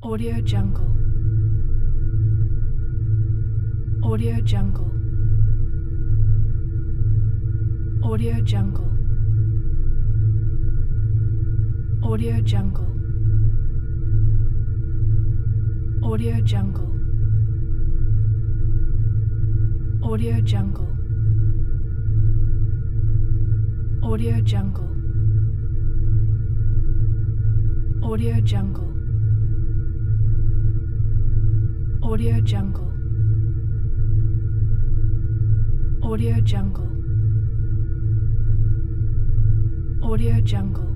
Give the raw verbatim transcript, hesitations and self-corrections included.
Audio Jungle. Audio Jungle. Audio Jungle. Audio Jungle. Audio Jungle. Audio Jungle. Audio Jungle. Audio Jungle. Audio Jungle. Audio Jungle. Audio Jungle.